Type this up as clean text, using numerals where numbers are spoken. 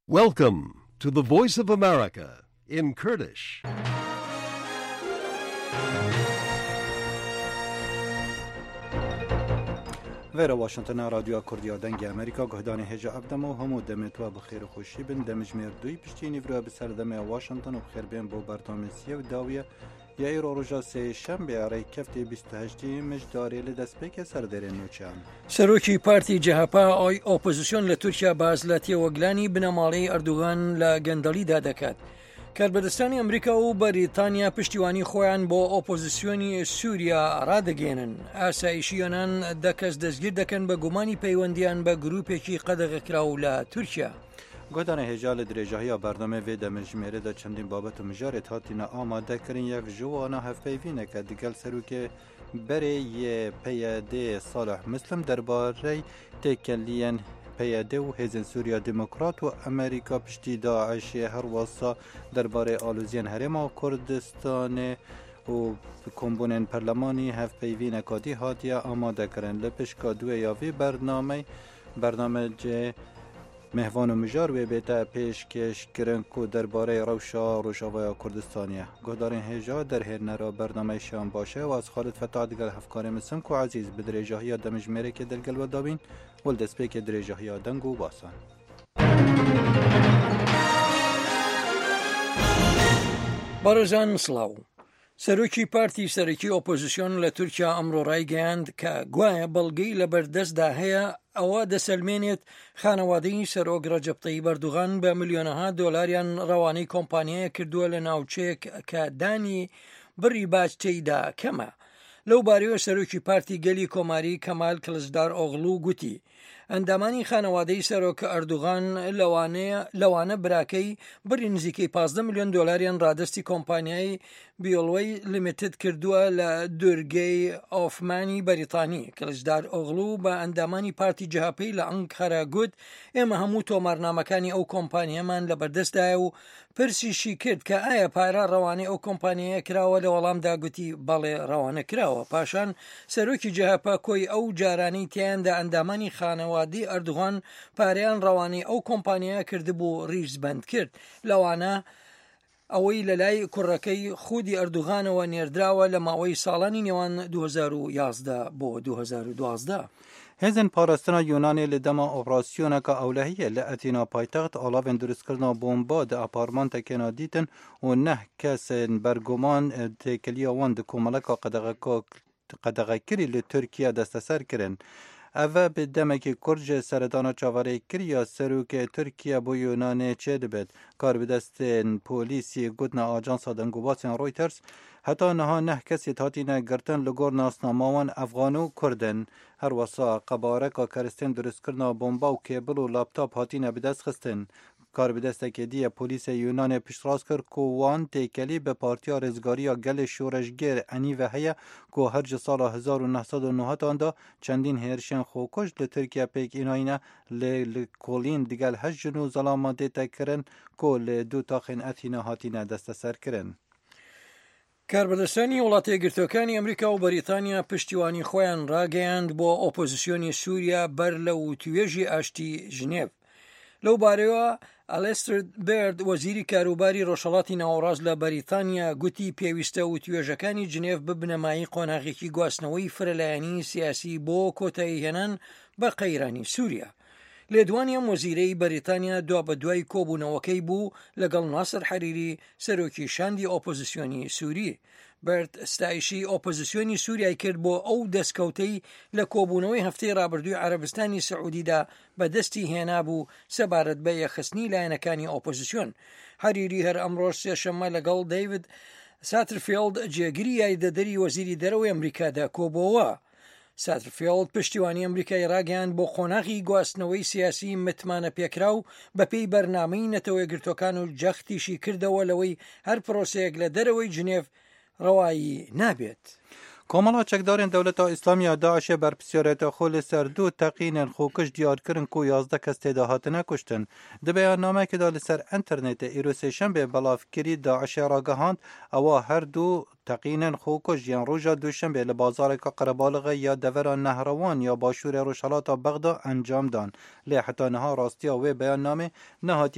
Welcome to the Voice of America in Kurdish. ویرا واشنطن رادیو کردیا دنگ امریکا گهدان هجا ابدم و همو دمت و بخیر خوشی بن دمجمیر دوی پشتی نیورا بسر دم واشنطن و بخیر بین بو برطامسیه و داویه یا ایرو روژا سه شنبه اره کفته 28 مجداری لدسپیک سردر نوچان سروکی پارتی جهپا آی اپوزیسیون لترکیا بازلاتی وگلانی بنمالی اردوغان لگندلی دادکد. کاربدستانی امریکا و بریتانیا پشتیوانی خۆیان بۆ ئۆپۆزیسیۆنی سووریا ڕادەگەێنن. ئاسایشیۆنان دەکەس دەستگیر دەکەن بە گومانی پەیوەندیان بە گروپێکی قەدەغەکراو لە تورکیا. گۆدان هێژا لە درێژاهی بەردەمە وێ دەمەژمێرەدا چەندین بابەت و مژارێت هاتینە ئامادەکردن یەک ژوانە هەفپەیوینەکە دگەل سەرروکێ بەرێ یێ پەیەدێ ساڵح مسلم دەربارەی تێکەلیەن پیاده و هیزن سوریا دموکرات و امریکا پشتی داعش هر واسا درباره آلوزین هرما کردستان و کمبونن پرلمانی هف پیوی نکاتی هاتیا آماده کرن لپشکا دوی یاوی برنامه جه مهوان و مجار و بیتا پیشکش کرن که درباره روشاوای کردستانیه گهدارین هجا در هر نرا برنامه شان باشه و از خالد فتاح دگل هفکار مسلم که عزیز بدرجاهی دمجمره که دلگل و دابین ولدسپیک درجاهی دنگو باسان بارزان سلاو سەرۆکی پارتی سەرەکی ئۆپۆزیسیۆن لە تورکیا ئەمڕۆ ڕایگەیاند کە گوایە بەڵگەی لە بەردەستدا هەیە ئەوە دەسەلمێنێت خانەوادەی سەرۆک ڕەجەب تەیب ئەردوغان بە ملیۆنەها دۆلاریان ڕەوانەی کۆمپانیایە کردووە لە ناوچەیەک کە دانی بڕی باج تێیدا کەمە. لەو بارەوە سەرۆکی پارتی گەلی کۆماری کەمال کلسدار ئۆغڵو گوتی ئەندامانی خانەوادەی سەرۆک ئەردوغان لەوانە براکەی بڕی نزیکەی 15 ملیۆن دۆلاریان ڕادستی کۆمپانیای بیۆڵوەی لیمیتد کردووە لە دوورگەی ئۆفمانی بەریتانی. کلسدار ئۆغڵو بە ئەندامانی پارتی جەهاپەی لە ئەنکارا گوت ئێمە هەموو تۆمارنامەکانی ئەو کۆمپانیەمان لە بەردەستدایە و پرسیشی کرد کە ئایا پارە ڕەوانەی ئەو کۆمپانیایە کراوە لە وەڵامدا گوتی بەڵێ ڕەوانە کراوە. پاشان سەرۆکی جەهاپا کۆی ئەو جارانەی تیاندا ئەندامانی خانەوادی ئەردوغان پارەیان ڕەوانەی ئەو کۆمپانیایە کردبوو ڕیزبەند کرد. لەوانە ئەوەی لە لای کوڕەکەی خودی ئەردوغانەوە نێردراوە لە ماوەی ساڵانی نێوان 2011 بۆ 2012. هزن پاراستنا یونانی لدما اپراسیونه که اولهیه لاتینا پایتخت آلاوین درست کردن بمبا ده اپارتمان کنا دیتن و نه کس برگمان تکلیا وان ده کوملکا قدغکری لترکیه دستسر کرن. اوه به دمکی کرج سردانا چاوره کریا سروک ترکیه بو یونان چه دبید کار به دست پولیسی گودنا آجانس دنگوباسین رویترز حتی نه کسی تاتینه گرتن لگور ناسناماوان افغانو کردن هر واسا قبارکا کرستن درست کرنا بمبا و کیبل و لابتاپ هاتینه به دست خستن کار به دست کدی پلیس یونان پیشراست کرد که وان تیکلی به پارتیا رزگاریا گل شورشگر انی و هیا که هر سال 1909 آندا چندین هرشن خوکش لترکیه پیک ایناینا لکولین دیگل 8 جنو ظلام دیتا کرن که لدو تاخین اتینا هاتینه دست سر کرن. کاربەدەستانی وڵاتە یەکگرتووەکانی ئەمریکا و بەریتانیا پشتیوانی خۆیان ڕاگەیاند بۆ ئۆپۆزیسیۆنی سووریا بەر لە وتوێژی ئاشتی ژنێڤ. لەو بارەوە ئەلێستر بێرد وەزیری کاروباری ڕۆژهەڵاتی ناوەڕاست لە بەریتانیا گوتی پێویستە وتوێژەکانی جنێڤ ببنەمایی قۆناغێکی گواستنەوەی فرەلایەنی سیاسی بۆ کۆتایی هێنان بە قەیرانی سووریا. لێدوانیان وەزیرەی بەریتانیا دوا بە دوای کۆبوونەوەکەی بوو لەگەڵ ناسر حەریری سەرۆکی شاندی ئۆپۆزیسیۆنی سووری. بەرد ستایشی ئۆپۆزیسیۆنی سووریای کرد بۆ ئەو دەستکەوتەی لە کۆبوونەوەی هەفتەی ڕابردووی عەرەبستانی سەعودیدا بەدەستی هێنابوو سەبارەت بە یەخستنی لایەنەکانی ئۆپۆزیسیۆن. حەریری هەر ئەمڕۆ سێشەممە لەگەڵ دەیڤید ساترفیلد جێگیری یاریدەدەری وەزیری دەرەوەی ئەمریکادا کۆبووەوە. ساترفیلد پشتیوانی ئەمریکای ڕاگەیاند بۆ قۆناغی گواستنەوەی سیاسی متمانە پێکراو بەپێی بەرنامەی نەتەوە یەکگرتووەکان و جەختیشی کردەوە لەوەی هەر پرۆسەیەک لە دەرەوەی جنێڤ ڕەوایی نابێت. کاملا چکدارین دولت اسلامی داعش بر پسیارت خول سر 2 تقین خوکش دیار کرن کو 11 کس تداهاتنه کشتن. ده بیاننامه که دال سر انترنت ایروسیشن به بلافکری داعش را گهاند او هر 2 تقین خوکش یان روژا دوشنبه لبازار که قربالغ یا دوران نهروان یا باشور روشالات بغدا انجام دان. لی حتی نها راستی و بیاننامه نهاتی